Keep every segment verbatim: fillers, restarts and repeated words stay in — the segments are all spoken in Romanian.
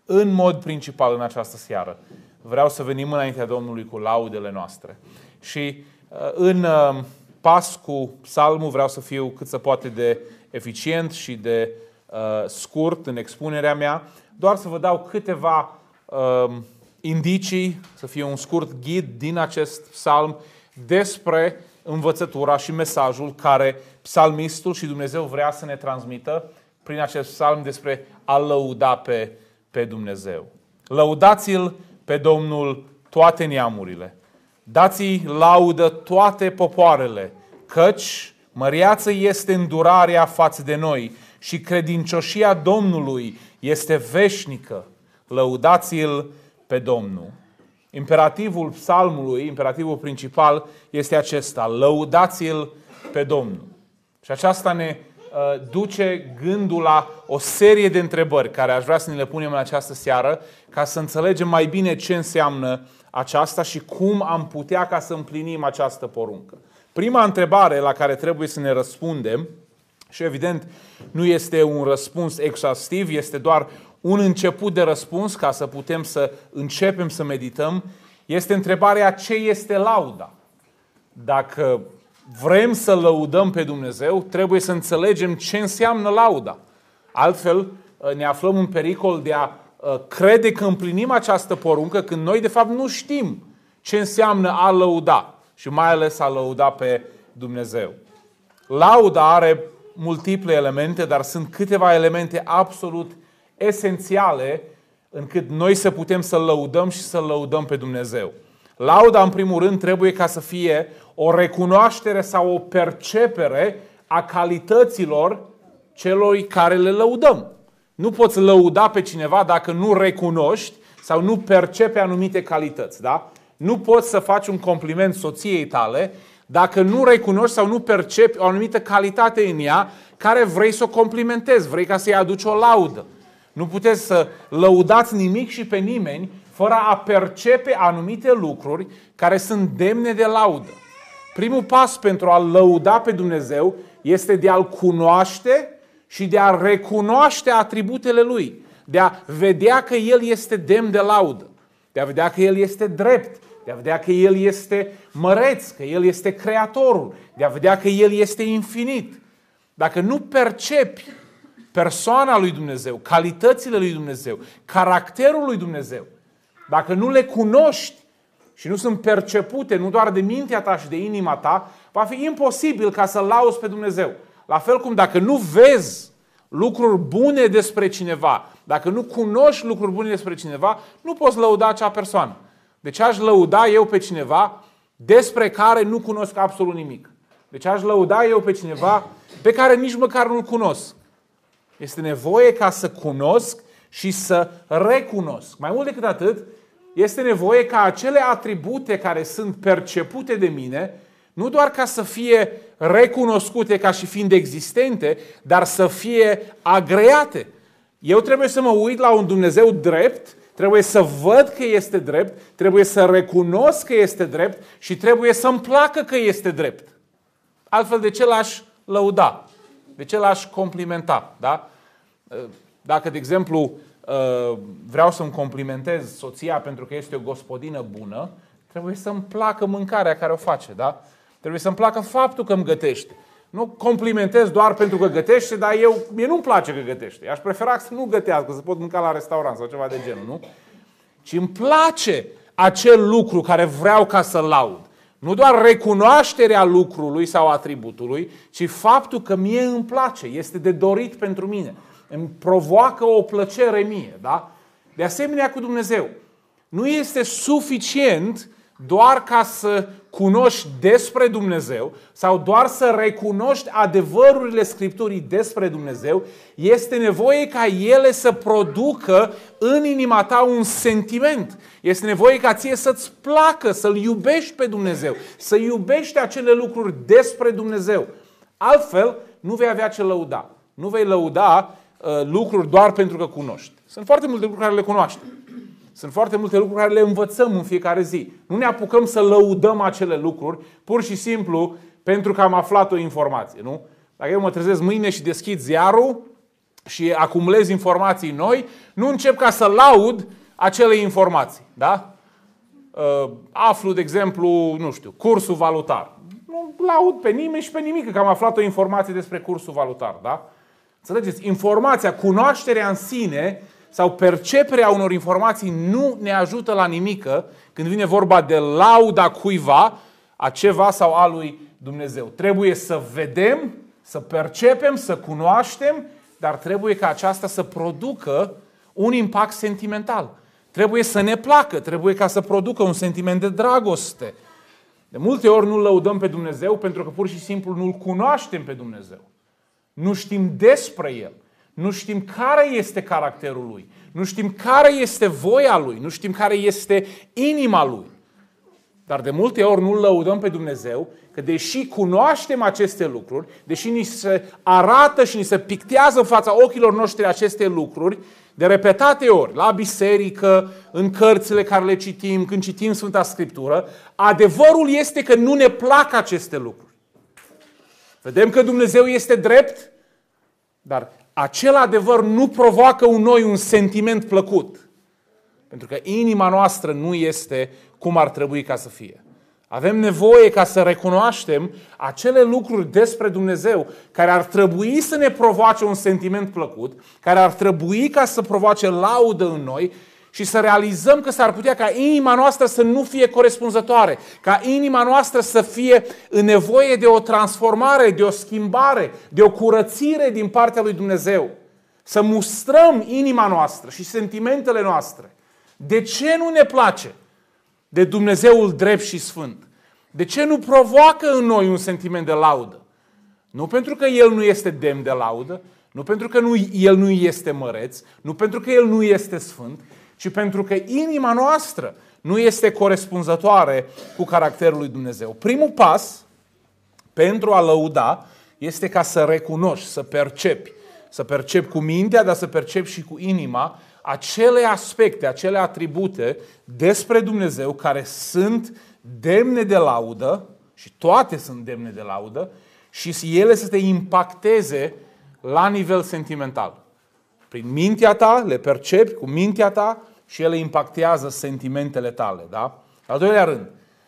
în mod principal în această seară, vreau să venim înaintea Domnului cu laudele noastre. Și în pas cu psalmul vreau să fiu cât se poate de eficient și de uh, scurt în expunerea mea, doar să vă dau câteva uh, indicii, să fie un scurt ghid din acest psalm despre învățătura și mesajul care psalmistul și Dumnezeu vrea să ne transmită prin acest psalm despre a lăuda pe, pe Dumnezeu. Lăudați-l pe Domnul toate neamurile. Dați-i laudă toate popoarele, căci măreață este îndurarea față de noi și credincioșia Domnului este veșnică. Lăudați-l pe Domnul. Imperativul psalmului, imperativul principal este acesta: lăudați-l pe Domnul. Și aceasta ne uh, duce gândul la o serie de întrebări care aș vrea să ne le punem în această seară ca să înțelegem mai bine ce înseamnă aceasta și cum am putea ca să împlinim această poruncă. Prima întrebare la care trebuie să ne răspundem, și evident nu este un răspuns exhaustiv, este doar un început de răspuns ca să putem să începem să medităm, este întrebarea: ce este lauda? Dacă vrem să lăudăm pe Dumnezeu, trebuie să înțelegem ce înseamnă lauda. Altfel ne aflăm în pericol de a crede că împlinim această poruncă când noi de fapt nu știm ce înseamnă a lăuda și mai ales a lăuda pe Dumnezeu. Lauda are multiple elemente, dar sunt câteva elemente absolut esențiale încât noi să putem să lăudăm și să lăudăm pe Dumnezeu. Lauda, în primul rând, trebuie ca să fie o recunoaștere sau o percepere a calităților celor care le lăudăm. Nu poți lăuda pe cineva dacă nu recunoști sau nu percepe anumite calități. Da? Nu poți să faci un compliment soției tale dacă nu recunoști sau nu percepi o anumită calitate în ea care vrei să o complimentezi, vrei ca să-i aduci o laudă. Nu puteți să lăudați nimic și pe nimeni fără a percepe anumite lucruri care sunt demne de laudă. Primul pas pentru a lăuda pe Dumnezeu este de a-L cunoaște și de a recunoaște atributele Lui, de a vedea că El este demn de laudă, de a vedea că El este drept, de a vedea că El este măreț, că El este creatorul, de a vedea că El este infinit. Dacă nu percepi persoana lui Dumnezeu, calitățile lui Dumnezeu, caracterul lui Dumnezeu, dacă nu le cunoști și nu sunt percepute nu doar de mintea ta și de inima ta, va fi imposibil ca să lauzi pe Dumnezeu. La fel cum dacă nu vezi lucruri bune despre cineva, dacă nu cunoști lucruri bune despre cineva, nu poți lăuda acea persoană. De ce aș lăuda eu pe cineva despre care nu cunosc absolut nimic? De ce aș lăuda eu pe cineva pe care nici măcar nu-l cunosc? Este nevoie ca să cunosc și să recunosc. Mai mult decât atât, este nevoie ca acele atribute care sunt percepute de mine, nu doar ca să fie recunoscute ca și fiind existente, dar să fie agreate. Eu trebuie să mă uit la un Dumnezeu drept, trebuie să văd că este drept, trebuie să recunosc că este drept și trebuie să-mi placă că este drept. Altfel, de ce l-aș lăuda? De ce l-aș complimenta? Da? Dacă, de exemplu, vreau să-mi complimentez soția pentru că este o gospodină bună, trebuie să-mi placă mâncarea care o face. Da? Trebuie să-mi placă faptul că îmi gătește. Nu complimentez doar pentru că gătește, dar eu, mie nu-mi place că gătește. Aș prefera să nu gătească, să pot mânca la restaurant sau ceva de genul, nu? Ci îmi place acel lucru care vreau ca să-l laud. Nu doar recunoașterea lucrului sau atributului, ci faptul că mie îmi place, este de dorit pentru mine. Îmi provoacă o plăcere mie. Da? De asemenea cu Dumnezeu. Nu este suficient doar ca să cunoști despre Dumnezeu sau doar să recunoști adevărurile Scripturii despre Dumnezeu, este nevoie ca ele să producă în inima ta un sentiment. Este nevoie ca ție să-ți placă, să-L iubești pe Dumnezeu, să iubești acele lucruri despre Dumnezeu. Altfel, nu vei avea ce lăuda. Nu vei lăuda uh, lucruri doar pentru că cunoști. Sunt foarte multe lucruri care le cunoaștem. Sunt foarte multe lucruri care le învățăm în fiecare zi. Nu ne apucăm să lăudăm acele lucruri pur și simplu pentru că am aflat o informație. Nu? Dacă eu mă trezesc mâine și deschid ziarul, și acumulez informații noi, nu încep ca să laud acele informații. Da? Aflu, de exemplu, nu știu, cursul valutar. Nu laud pe nimeni și pe nimic că am aflat o informație despre cursul valutar. Da? Înțelegeți? Informația, cunoașterea în sine sau perceperea unor informații nu ne ajută la nimică când vine vorba de lauda cuiva, a ceva sau a lui Dumnezeu. Trebuie să vedem, să percepem, să cunoaștem, dar trebuie ca aceasta să producă un impact sentimental. Trebuie să ne placă, trebuie ca să producă un sentiment de dragoste. De multe ori nu lăudăm pe Dumnezeu pentru că pur și simplu nu-L cunoaștem pe Dumnezeu. Nu știm despre El. Nu știm care este caracterul Lui. Nu știm care este voia Lui. Nu știm care este inima Lui. Dar de multe ori nu-L lăudăm pe Dumnezeu că deși cunoaștem aceste lucruri, deși ni se arată și ni se pictează în fața ochilor noștri aceste lucruri, de repetate ori, la biserică, în cărțile care le citim, când citim Sfânta Scriptură, adevărul este că nu ne plac aceste lucruri. Vedem că Dumnezeu este drept, dar acel adevăr nu provoacă în noi un sentiment plăcut. Pentru că inima noastră nu este cum ar trebui ca să fie. Avem nevoie ca să recunoaștem acele lucruri despre Dumnezeu care ar trebui să ne provoace un sentiment plăcut, care ar trebui ca să provoace laudă în noi și să realizăm că s-ar putea ca inima noastră să nu fie corespunzătoare, ca inima noastră să fie în nevoie de o transformare, de o schimbare, de o curățire din partea lui Dumnezeu. Să mustrăm inima noastră și sentimentele noastre. De ce nu ne place de Dumnezeul drept și sfânt? De ce nu provoacă în noi un sentiment de laudă? Nu pentru că El nu este demn de laudă, nu pentru că nu, El nu este măreț, nu pentru că El nu este sfânt, ci pentru că inima noastră nu este corespunzătoare cu caracterul lui Dumnezeu. Primul pas pentru a lăuda este ca să recunoști, să percepi. Să percepi cu mintea, dar să percepi și cu inima acele aspecte, acele atribute despre Dumnezeu care sunt demne de laudă, și toate sunt demne de laudă, și ele să te impacteze la nivel sentimental. Prin mintea ta, le percepi cu mintea ta și ele impactează sentimentele tale. Da? Al doilea rând,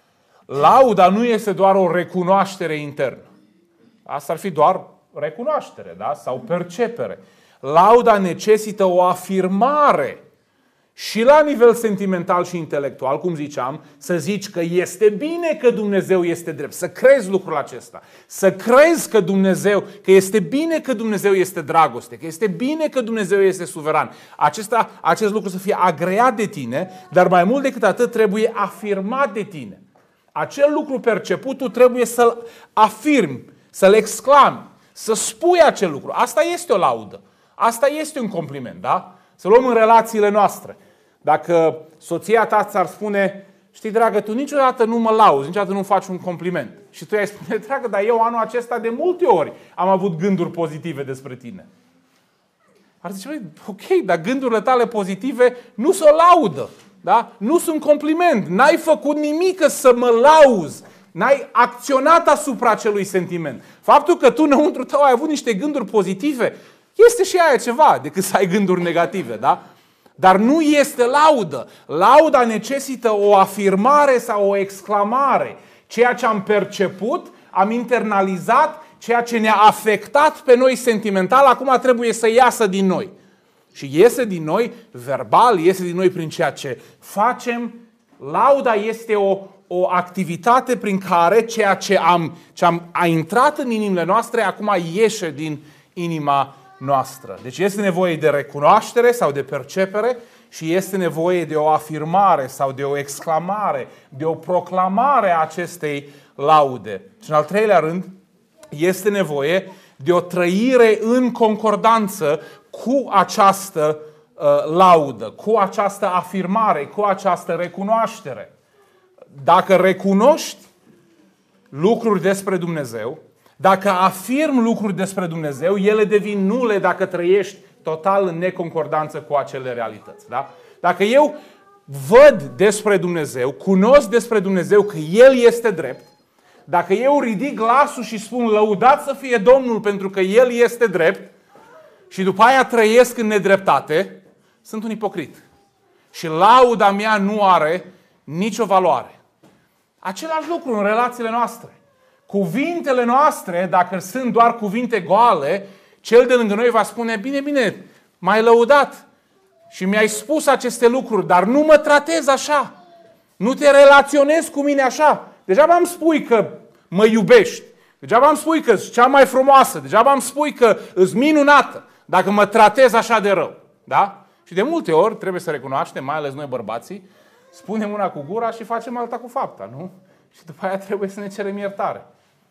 lauda nu este doar o recunoaștere internă. Asta ar fi doar recunoaștere, da? Sau percepere. Lauda necesită o afirmare și la nivel sentimental și intelectual, cum ziceam, să zici că este bine că Dumnezeu este drept, să crezi lucrul acesta, să crezi că Dumnezeu, că este bine că Dumnezeu este dragoste, că este bine că Dumnezeu este suveran. Acesta, acest lucru să fie agreat de tine, dar mai mult decât atât trebuie afirmat de tine. Acel lucru perceput tu trebuie să-l afirmi, să-l exclami, să spui acel lucru. Asta este o laudă. Asta este un compliment, da? Să luăm în relațiile noastre. Dacă soția ta ți-ar spune, știi, dragă, tu niciodată nu mă lauzi, niciodată nu faci un compliment. Și tu i-ai spune, dragă, dar eu anul acesta de multe ori am avut gânduri pozitive despre tine. Ar zice, ok, dar gândurile tale pozitive nu sunt o laudă, da? Nu sunt compliment. N-ai făcut nimic să mă lauzi. N-ai acționat asupra acelui sentiment. Faptul că tu înăuntru tău ai avut niște gânduri pozitive, este și aia ceva decât să ai gânduri negative, da? Dar nu este laudă. Lauda necesită o afirmare sau o exclamare. Ceea ce am perceput, am internalizat, ceea ce ne-a afectat pe noi sentimental, acum trebuie să iasă din noi. Și iese din noi verbal, iese din noi prin ceea ce facem. Lauda este o, o activitate prin care ceea ce, am, ce am, a intrat în inimile noastre, acum ieșe din inima noastră. Deci este nevoie de recunoaștere sau de percepere și este nevoie de o afirmare sau de o exclamare, de o proclamare a acestei laude. Și în al treilea rând, este nevoie de o trăire în concordanță cu această uh, laudă, cu această afirmare, cu această recunoaștere. Dacă recunoști lucruri despre Dumnezeu, dacă afirmi lucruri despre Dumnezeu, ele devin nule dacă trăiești total în neconcordanță cu acele realități. Da? Dacă eu văd despre Dumnezeu, cunosc despre Dumnezeu că El este drept, dacă eu ridic glasul și spun lăudat să fie Domnul pentru că El este drept și după aia trăiesc în nedreptate, sunt un ipocrit. Și lauda mea nu are nicio valoare. Același lucru în relațiile noastre. Cuvintele noastre, dacă sunt doar cuvinte goale, cel de lângă noi va spune, bine, bine, m-ai lăudat și mi-ai spus aceste lucruri, dar nu mă tratezi așa. Nu te relaționezi cu mine așa. Degeaba îmi spui că mă iubești. Degeaba îmi spui că ești cea mai frumoasă. Degeaba îmi spui că ești minunată. Dacă mă tratezi așa de rău. Da? Și de multe ori trebuie să recunoaștem, mai ales noi bărbații, spunem una cu gura și facem alta cu fapta, nu? Și după aia trebuie să ne cerem iertare.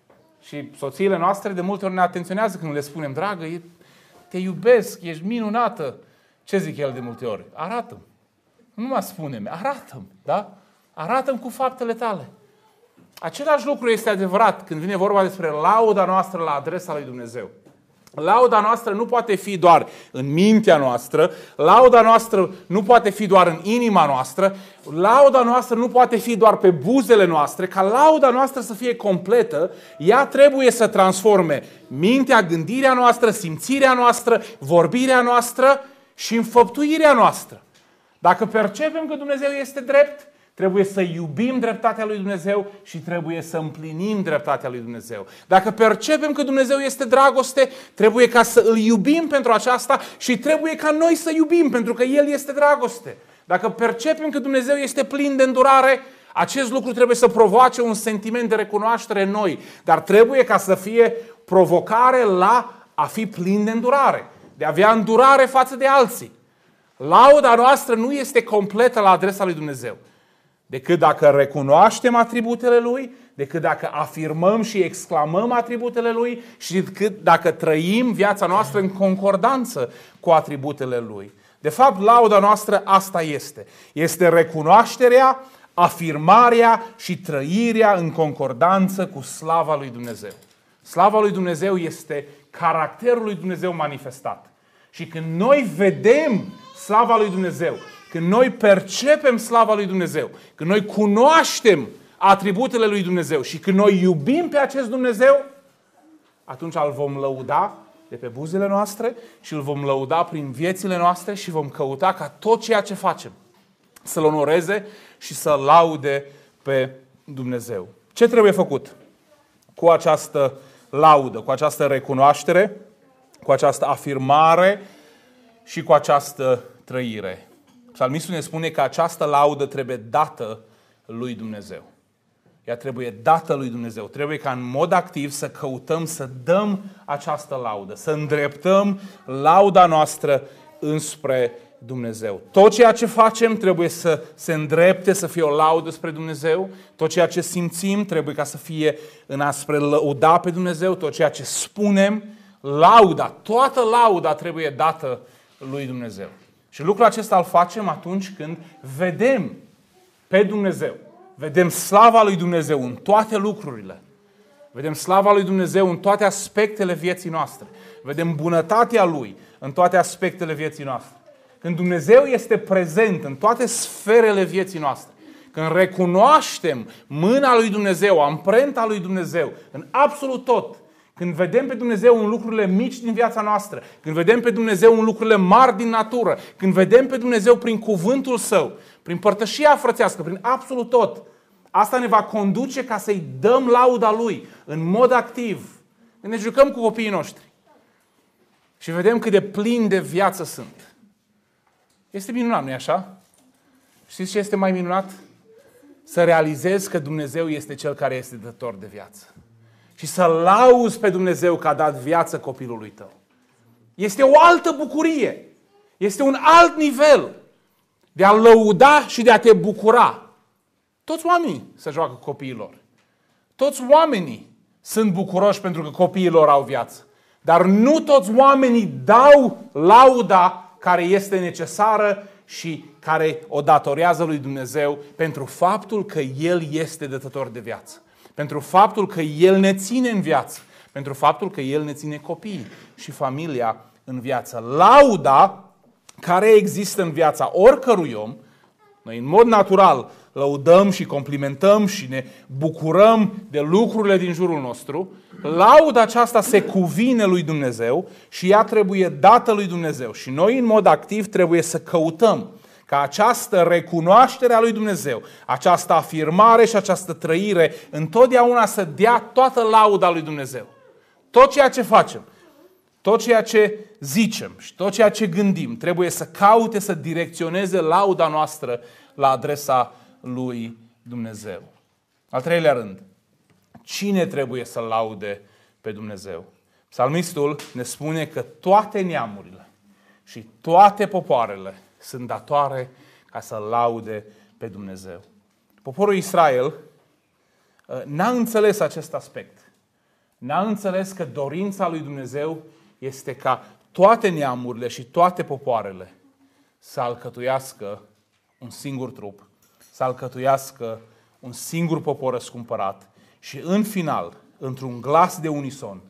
Și soțiile noastre de multe ori ne atenționează când le spunem, dragă, te iubesc, ești minunată. Ce zic el de multe ori? Arată-mi. Nu mă spune-mi, arată-mi, da? Arată-mi cu faptele tale. Același lucru este adevărat când vine vorba despre lauda noastră la adresa lui Dumnezeu. Lauda noastră nu poate fi doar în mintea noastră, lauda noastră nu poate fi doar în inima noastră, lauda noastră nu poate fi doar pe buzele noastre. Ca lauda noastră să fie completă, ea trebuie să transforme mintea, gândirea noastră, simțirea noastră, vorbirea noastră și înfăptuirea noastră. Dacă percepem că Dumnezeu este drept, trebuie să iubim dreptatea lui Dumnezeu și trebuie să împlinim dreptatea lui Dumnezeu. Dacă percepem că Dumnezeu este dragoste, trebuie ca să îl iubim pentru aceasta și trebuie ca noi să iubim pentru că El este dragoste. Dacă percepem că Dumnezeu este plin de îndurare, acest lucru trebuie să provoace un sentiment de recunoaștere în noi. Dar trebuie ca să fie provocare la a fi plin de îndurare, de a avea îndurare față de alții. Lauda noastră nu este completă la adresa lui Dumnezeu decât dacă recunoaștem atributele Lui, decât dacă afirmăm și exclamăm atributele Lui și decât dacă trăim viața noastră în concordanță cu atributele Lui. De fapt, lauda noastră asta este. Este recunoașterea, afirmarea și trăirea în concordanță cu slava lui Dumnezeu. Slava lui Dumnezeu este caracterul lui Dumnezeu manifestat. Și când noi vedem slava lui Dumnezeu, când noi percepem slava lui Dumnezeu, când noi cunoaștem atributele lui Dumnezeu și când noi iubim pe acest Dumnezeu, atunci îl vom lăuda de pe buzele noastre și îl vom lăuda prin viețile noastre și vom căuta ca tot ceea ce facem să-L onoreze și să-L laude pe Dumnezeu. Ce trebuie făcut cu această laudă, cu această recunoaștere, cu această afirmare și cu această trăire? Psalmistul ne spune că această laudă trebuie dată lui Dumnezeu. Ea trebuie dată lui Dumnezeu. Trebuie ca în mod activ să căutăm să dăm această laudă, să îndreptăm lauda noastră înspre Dumnezeu. Tot ceea ce facem trebuie să se îndrepte, să fie o laudă spre Dumnezeu. Tot ceea ce simțim trebuie ca să fie în a spre lăuda pe Dumnezeu. Tot ceea ce spunem, lauda, toată lauda trebuie dată lui Dumnezeu. Și lucrul acesta îl facem atunci când vedem pe Dumnezeu. Vedem slava lui Dumnezeu în toate lucrurile. Vedem slava lui Dumnezeu în toate aspectele vieții noastre. Vedem bunătatea Lui în toate aspectele vieții noastre. Când Dumnezeu este prezent în toate sferele vieții noastre, când recunoaștem mâna lui Dumnezeu, amprenta lui Dumnezeu în absolut tot, când vedem pe Dumnezeu în lucrurile mici din viața noastră, când vedem pe Dumnezeu în lucrurile mari din natură, când vedem pe Dumnezeu prin cuvântul Său, prin părtășia frățească, prin absolut tot, asta ne va conduce ca să-i dăm lauda Lui în mod activ. Când ne jucăm cu copiii noștri și vedem cât de plini de viață sunt. Este minunat, nu-i așa? Știți ce este mai minunat? Să realizezi că Dumnezeu este Cel care este dător de viață. Și să lauzi pe Dumnezeu că a dat viață copilului tău. Este o altă bucurie. Este un alt nivel de a lăuda și de a te bucura. Toți oamenii se joacă cu copiii lor. Toți oamenii sunt bucuroși pentru că copiii lor au viață. Dar nu toți oamenii dau lauda care este necesară și care o datorează lui Dumnezeu pentru faptul că El este dătător de viață. Pentru faptul că El ne ține în viață. Pentru faptul că El ne ține copiii și familia în viață. Lauda care există în viața oricărui om, noi în mod natural lăudăm și complimentăm și ne bucurăm de lucrurile din jurul nostru, lauda aceasta se cuvine lui Dumnezeu și ea trebuie dată lui Dumnezeu. Și noi în mod activ trebuie să căutăm ca această recunoaștere a lui Dumnezeu, această afirmare și această trăire întotdeauna să dea toată lauda lui Dumnezeu. Tot ceea ce facem, tot ceea ce zicem și tot ceea ce gândim trebuie să caute să direcționeze lauda noastră la adresa lui Dumnezeu. Al treilea rând, cine trebuie să laude pe Dumnezeu? Psalmistul ne spune că toate neamurile și toate popoarele sunt datoare ca să laude pe Dumnezeu. Poporul Israel n-a înțeles acest aspect. N-a înțeles că dorința lui Dumnezeu este ca toate neamurile și toate popoarele să alcătuiască un singur trup, să alcătuiască un singur popor răscumpărat și în final, într-un glas de unison,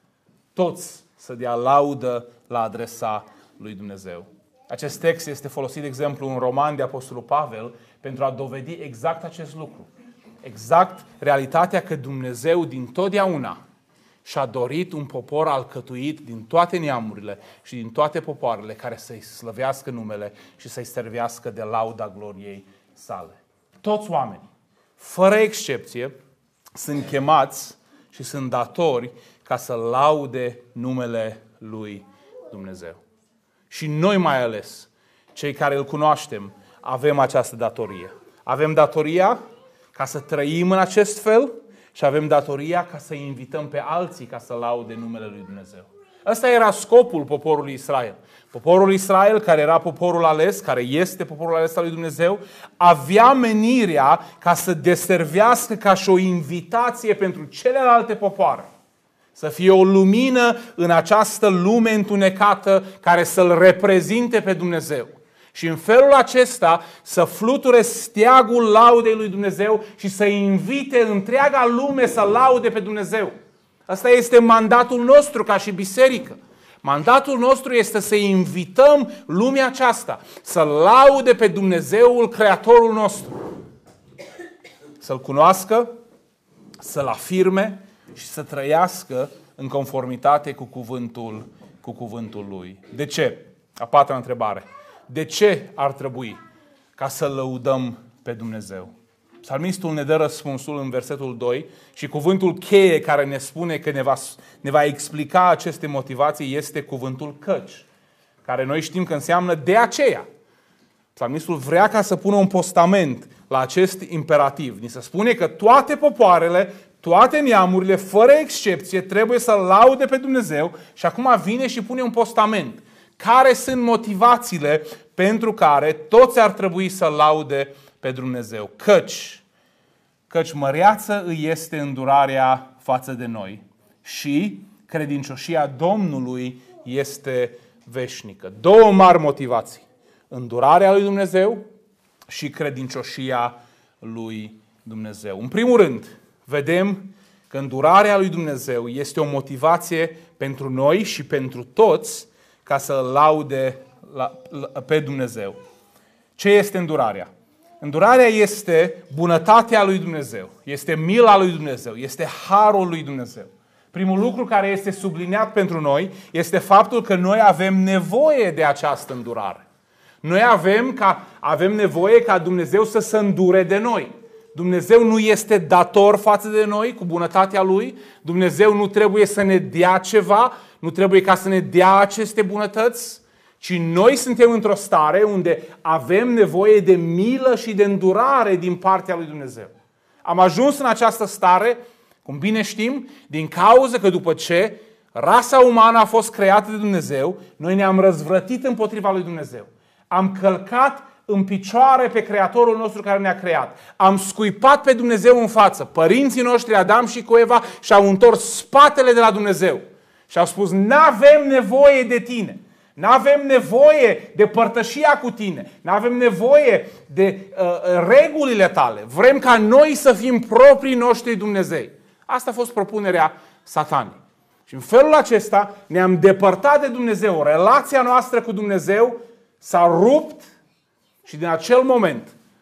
toți să dea laudă la adresa lui Dumnezeu. Acest text este folosit, de exemplu, în roman de Apostolul Pavel pentru a dovedi exact acest lucru. Exact realitatea că Dumnezeu din totdeauna și-a dorit un popor alcătuit din toate neamurile și din toate popoarele care să-i slăvească numele și să-i servească de lauda gloriei sale. Toți oamenii, fără excepție, sunt chemați și sunt datori ca să laude numele lui Dumnezeu. Și noi mai ales, cei care îl cunoaștem, avem această datorie. Avem datoria ca să trăim în acest fel și avem datoria ca să invităm pe alții ca să laude numele lui Dumnezeu. Ăsta era scopul poporului Israel. Poporul Israel, care era poporul ales, care este poporul ales al lui Dumnezeu, avea menirea ca să deservească ca și o invitație pentru celelalte popoare. Să fie o lumină în această lume întunecată care să-L reprezinte pe Dumnezeu. Și în felul acesta să fluture steagul laudei lui Dumnezeu și să invite întreaga lume să laude pe Dumnezeu. Asta este mandatul nostru ca și biserică. Mandatul nostru este să invităm lumea aceasta să laude pe Dumnezeul Creatorul nostru. Să-L cunoască, să-L afirme și să trăiască în conformitate cu cuvântul, cu cuvântul Lui. De ce? A patra întrebare. De ce ar trebui ca să lăudăm pe Dumnezeu? Psalmistul ne dă răspunsul în versetul doi și cuvântul cheie care ne spune că ne va, ne va explica aceste motivații este cuvântul căci, care noi știm că înseamnă de aceea. Psalmistul vrea ca să pună un postament la acest imperativ. Ni se spune că toate popoarele, toate neamurile, fără excepție, trebuie să laude pe Dumnezeu și acum vine și pune un postament. Care sunt motivațiile pentru care toți ar trebui să laude pe Dumnezeu? Căci, căci măreață îi este îndurarea față de noi și credincioșia Domnului este veșnică. Două mari motivații. Îndurarea lui Dumnezeu și credincioșia lui Dumnezeu. În primul rând, vedem că îndurarea lui Dumnezeu este o motivație pentru noi și pentru toți ca să laude la, la, pe Dumnezeu. Ce este îndurarea? Îndurarea este bunătatea lui Dumnezeu, este mila lui Dumnezeu, este harul lui Dumnezeu. Primul lucru care este subliniat pentru noi este faptul că noi avem nevoie de această îndurare. Noi avem, ca, avem nevoie ca Dumnezeu să se îndure de noi. Dumnezeu nu este dator față de noi cu bunătatea Lui. Dumnezeu nu trebuie să ne dea ceva, nu trebuie ca să ne dea aceste bunătăți, ci noi suntem într-o stare unde avem nevoie de milă și de îndurare din partea lui Dumnezeu. Am ajuns în această stare, cum bine știm, din cauza că după ce rasa umană a fost creată de Dumnezeu, noi ne-am răzvrătit împotriva lui Dumnezeu. Am călcat în picioare pe Creatorul nostru care ne-a creat. Am scuipat pe Dumnezeu în față. Părinții noștri, Adam și cu Eva, și-au întors spatele de la Dumnezeu. Și au spus, n-avem nevoie de tine. N-avem nevoie de părtășia cu tine. N-avem nevoie de uh, regulile tale. Vrem ca noi să fim proprii noștri Dumnezei. Asta a fost propunerea Satanei. Și în felul acesta ne-am depărtat de Dumnezeu. Relația noastră cu Dumnezeu s-a rupt și din acel moment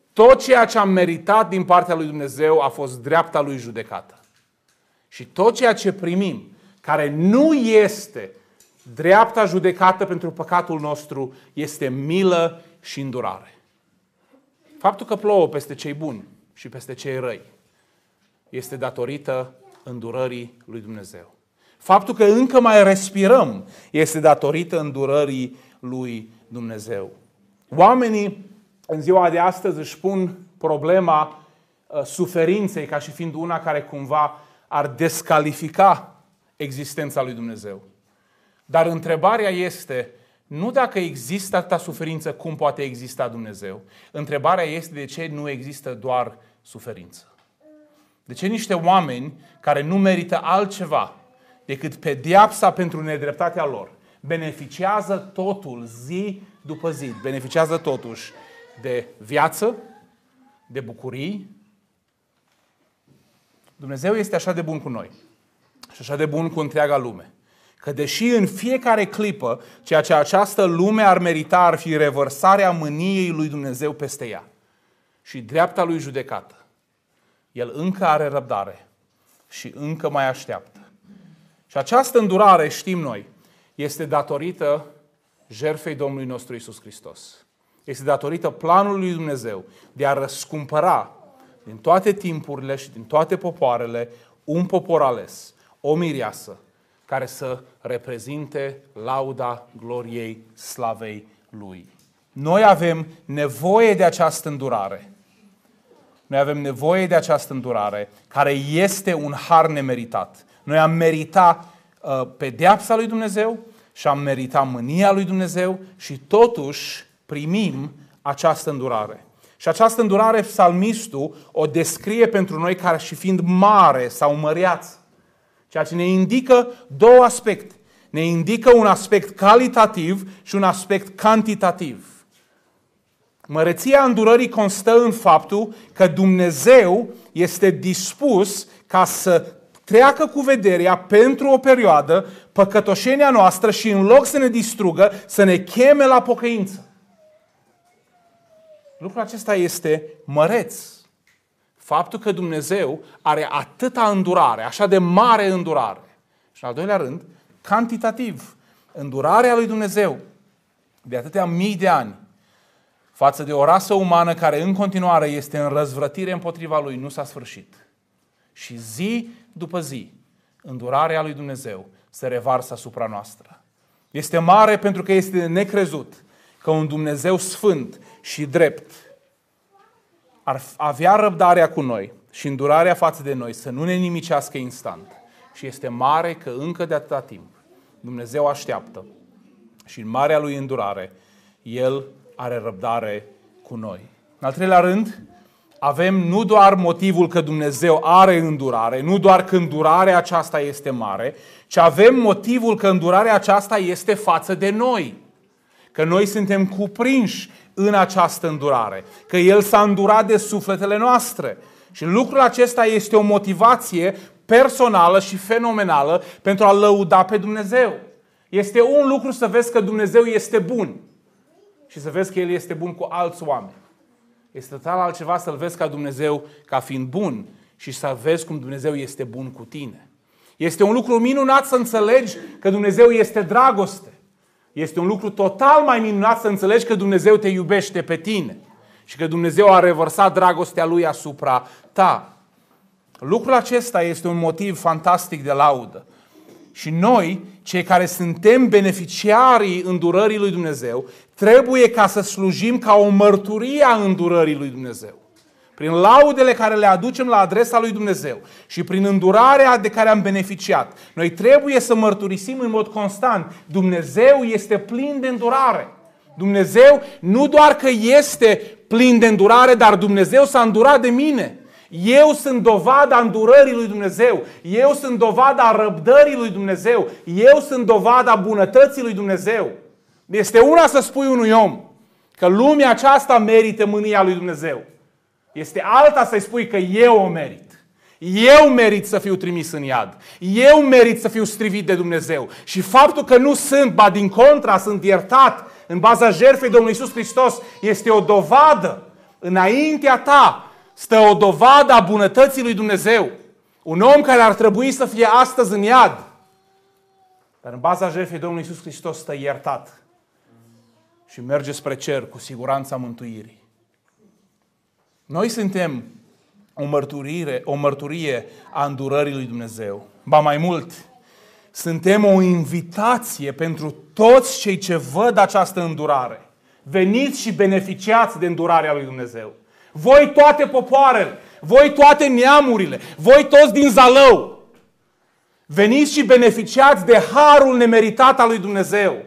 tot ceea ce am meritat din partea lui Dumnezeu a fost dreapta lui judecată. Și tot ceea ce primim, care nu este dreapta judecată pentru păcatul nostru, este milă și îndurare. Faptul că plouă peste cei buni și peste cei răi este datorită îndurării lui Dumnezeu. Faptul că încă mai respirăm este datorită îndurării lui Dumnezeu. Oamenii în ziua de astăzi își pun problema uh, suferinței ca și fiind una care cumva ar descalifica existența lui Dumnezeu. Dar întrebarea este, nu dacă există atâta suferință, cum poate exista Dumnezeu. Întrebarea este de ce nu există doar suferință. De ce niște oameni care nu merită altceva decât pedeapsa pentru nedreptatea lor beneficiază totul zi după zi, beneficiază totuși de viață, de bucurii. Dumnezeu este așa de bun cu noi și așa de bun cu întreaga lume, că deși în fiecare clipă ceea ce această lume ar merita ar fi revărsarea mâniei lui Dumnezeu peste ea și dreapta lui judecată, El încă are răbdare și încă mai așteaptă. Și această îndurare, știm noi, este datorită jertfei Domnului nostru Iisus Hristos. Este datorită planului lui Dumnezeu de a răscumpăra din toate timpurile și din toate popoarele un popor ales, o mireasă, care să reprezinte lauda gloriei slavei Lui. Noi avem nevoie de această îndurare. Noi avem nevoie de această îndurare, care este un har nemeritat. Noi am meritat uh, pedeapsa lui Dumnezeu și am meritat mânia lui Dumnezeu și totuși primim această îndurare. Și această îndurare, psalmistul o descrie pentru noi ca și fiind mare sau măreață. Ceea ce ne indică două aspecte. Ne indică un aspect calitativ și un aspect cantitativ. Măreția îndurării constă în faptul că Dumnezeu este dispus ca să treacă cu vederea pentru o perioadă păcătoșenia noastră și în loc să ne distrugă, să ne cheme la pocăință. Lucrul acesta este măreț. Faptul că Dumnezeu are atâta îndurare, așa de mare îndurare. Și în al doilea rând, cantitativ. Îndurarea lui Dumnezeu de atâtea mii de ani față de o rasă umană care în continuare este în răzvrătire împotriva lui, nu s-a sfârșit. Și zi după zi, îndurarea lui Dumnezeu se revarsă asupra noastră. Este mare pentru că este necrezut că un Dumnezeu sfânt și drept ar avea răbdarea cu noi și îndurarea față de noi să nu ne nimicească instant. Și este mare că încă de atâta timp Dumnezeu așteaptă și în marea lui îndurare El are răbdare cu noi. În al treilea rând, avem nu doar motivul că Dumnezeu are îndurare, nu doar că îndurarea aceasta este mare, ci avem motivul că îndurarea aceasta este față de noi. Că noi suntem cuprinși în această îndurare, că El s-a îndurat de sufletele noastre. Și lucrul acesta este o motivație personală și fenomenală pentru a lăuda pe Dumnezeu. Este un lucru să vezi că Dumnezeu este bun și să vezi că El este bun cu alți oameni. Este total altceva să-L vezi ca Dumnezeu ca fiind bun și să vezi cum Dumnezeu este bun cu tine. Este un lucru minunat să înțelegi că Dumnezeu este dragoste. Este un lucru total mai minunat să înțelegi că Dumnezeu te iubește pe tine și că Dumnezeu a revărsat dragostea Lui asupra ta. Lucrul acesta este un motiv fantastic de laudă. Și noi, cei care suntem beneficiarii îndurării lui Dumnezeu, trebuie ca să slujim ca o mărturie a îndurării lui Dumnezeu. Prin laudele care le aducem la adresa lui Dumnezeu și prin îndurarea de care am beneficiat, noi trebuie să mărturisim în mod constant: Dumnezeu este plin de îndurare. Dumnezeu nu doar că este plin de îndurare, dar Dumnezeu s-a îndurat de mine. Eu sunt dovada îndurării lui Dumnezeu. Eu sunt dovada răbdării lui Dumnezeu. Eu sunt dovada bunătății lui Dumnezeu. Este una să spui unui om că lumea aceasta merită mânia lui Dumnezeu. Este alta să-i spui că eu o merit. Eu merit să fiu trimis în iad. Eu merit să fiu strivit de Dumnezeu. Și faptul că nu sunt, ba din contra, sunt iertat în baza jertfei Domnului Iisus Hristos, este o dovadă Înaintea ta stă o dovadă a bunătății lui Dumnezeu. Un om care ar trebui să fie astăzi în iad. Dar în baza jertfei Domnului Iisus Hristos stă iertat. Și merge spre cer cu siguranța mântuirii. Noi suntem o mărturie, o mărturie a îndurării lui Dumnezeu. Ba mai mult, suntem o invitație pentru toți cei ce văd această îndurare. Veniți și beneficiați de îndurarea lui Dumnezeu. Voi toate popoarele, voi toate neamurile, voi toți din Zalău. Veniți și beneficiați de harul nemeritat al lui Dumnezeu.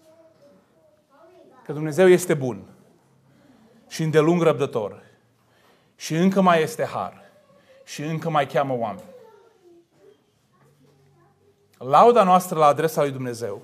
Că Dumnezeu este bun și îndelung răbdător. Și încă mai este har. Și încă mai cheamă oameni. Lauda noastră la adresa lui Dumnezeu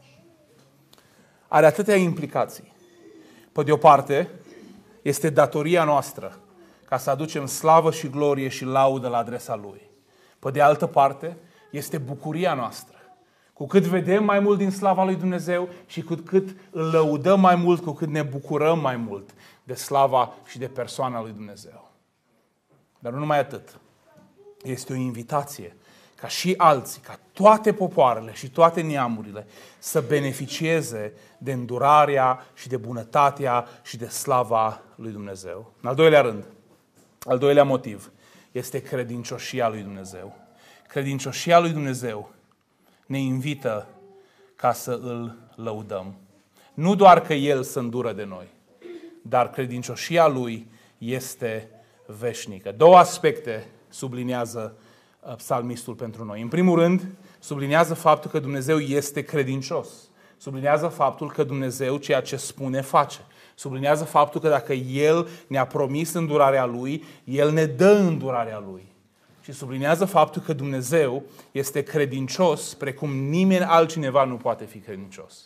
are atâtea implicații. Pe de o parte, este datoria noastră ca să aducem slavă și glorie și laudă la adresa Lui. Pe de altă parte, este bucuria noastră. Cu cât vedem mai mult din slava lui Dumnezeu și cu cât îl lăudăm mai mult, cu cât ne bucurăm mai mult de slava și de persoana lui Dumnezeu. Dar nu numai atât. Este o invitație ca și alții, ca toate popoarele și toate neamurile să beneficieze de îndurarea și de bunătatea și de slava lui Dumnezeu. În al doilea rând, al doilea motiv, este credincioșia lui Dumnezeu. Credincioșia lui Dumnezeu ne invită ca să îl lăudăm. Nu doar că El se îndură de noi, dar credincioșia Lui este veșnică. Două aspecte subliniază psalmistul pentru noi. În primul rând, subliniază faptul că Dumnezeu este credincios. Subliniază faptul că Dumnezeu ceea ce spune face. Subliniază faptul că dacă El ne-a promis îndurarea Lui, El ne dă îndurarea Lui. Și subliniază faptul că Dumnezeu este credincios precum nimeni altcineva nu poate fi credincios.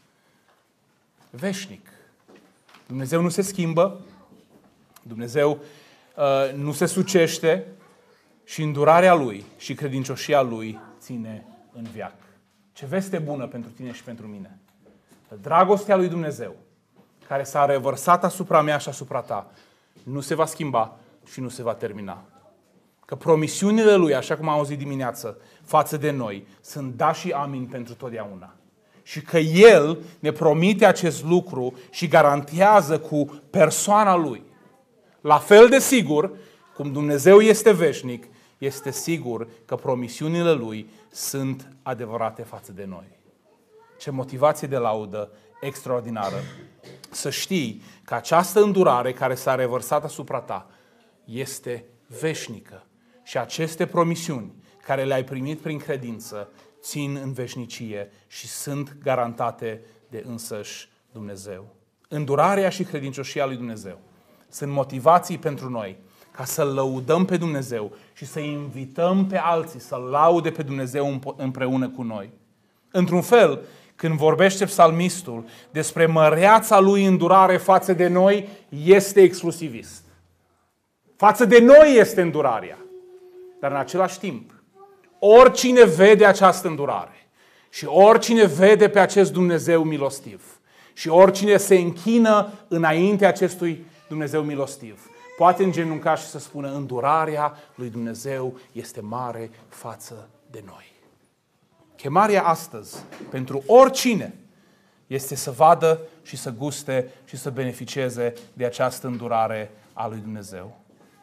Veșnic. Dumnezeu nu se schimbă, Dumnezeu uh, nu se sucește și îndurarea Lui și credincioșia Lui ține în veac. Ce veste bună pentru tine și pentru mine. Dragostea lui Dumnezeu, care s-a revărsat asupra mea și asupra ta, nu se va schimba și nu se va termina. Că promisiunile Lui, așa cum am auzit dimineață, față de noi, sunt da și amin pentru totdeauna. Și că El ne promite acest lucru și garantează cu persoana Lui. La fel de sigur, cum Dumnezeu este veșnic, este sigur că promisiunile Lui sunt adevărate față de noi. Ce motivație de laudă extraordinară să știi că această îndurare care s-a revărsat asupra ta este veșnică. Și aceste promisiuni care le-ai primit prin credință țin în veșnicie și sunt garantate de însăși Dumnezeu. Îndurarea și credincioșia lui Dumnezeu sunt motivații pentru noi ca să-L lăudăm pe Dumnezeu și să invităm pe alții să-L laude pe Dumnezeu împreună cu noi. Într-un fel, când vorbește psalmistul despre măreața Lui îndurare față de noi, este exclusivist. Față de noi este îndurarea. Dar în același timp, oricine vede această îndurare și oricine vede pe acest Dumnezeu milostiv și oricine se închină înainte acestui Dumnezeu milostiv, poate îngenunca și să spună: îndurarea lui Dumnezeu este mare față de noi. Chemarea astăzi pentru oricine este să vadă și să guste și să beneficieze de această îndurare a lui Dumnezeu.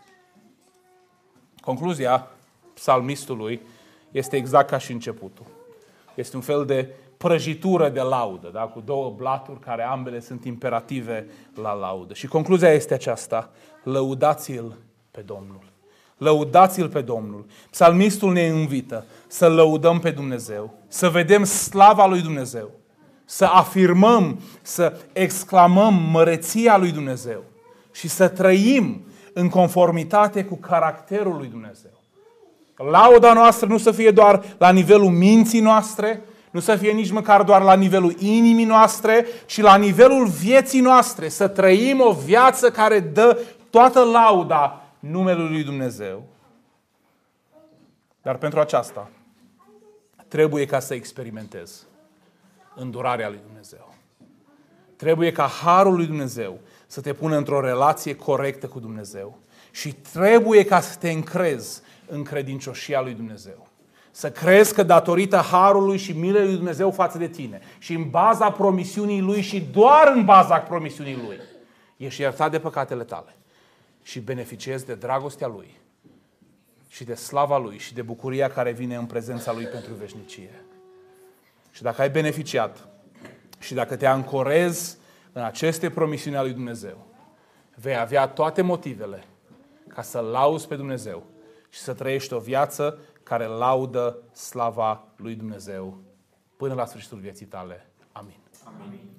Concluzia psalmistului este exact ca și începutul. Este un fel de prăjitură de laudă, da? Cu două blaturi care ambele sunt imperative la laudă. Și concluzia este aceasta: lăudați-L pe Domnul. Lăudați-L pe Domnul. Psalmistul ne invită să lăudăm pe Dumnezeu, să vedem slava lui Dumnezeu, să afirmăm, să exclamăm măreția lui Dumnezeu și să trăim în conformitate cu caracterul lui Dumnezeu. Lauda noastră nu să fie doar la nivelul minții noastre, nu să fie nici măcar doar la nivelul inimii noastre, ci la nivelul vieții noastre. Să trăim o viață care dă toată lauda numelui lui Dumnezeu. Dar pentru aceasta trebuie ca să experimentez îndurarea lui Dumnezeu. Trebuie ca harul lui Dumnezeu să te pună într-o relație corectă cu Dumnezeu. Și trebuie ca să te încrezi în credincioșia lui Dumnezeu. Să crezi că datorită harului și milei lui Dumnezeu față de tine și în baza promisiunii lui și doar în baza promisiunii lui, ești iertat de păcatele tale și beneficiezi de dragostea lui și de slava lui și de bucuria care vine în prezența lui pentru veșnicie. Și dacă ai beneficiat și dacă te ancorezi în aceste promisiuni ale lui Dumnezeu, vei avea toate motivele ca să lauzi pe Dumnezeu și să trăiești o viață care laudă slava lui Dumnezeu până la sfârșitul vieții tale. Amin. Amin.